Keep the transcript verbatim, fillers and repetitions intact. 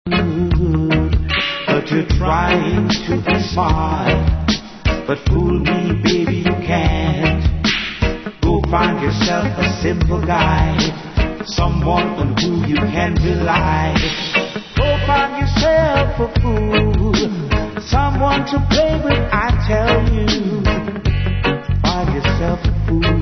But you're trying to be smart. But fool me, baby, you can't. Go find yourself a simple guy, someone on who you can rely. Go find yourself a fool, someone to play with, I tell you. Find yourself a fool.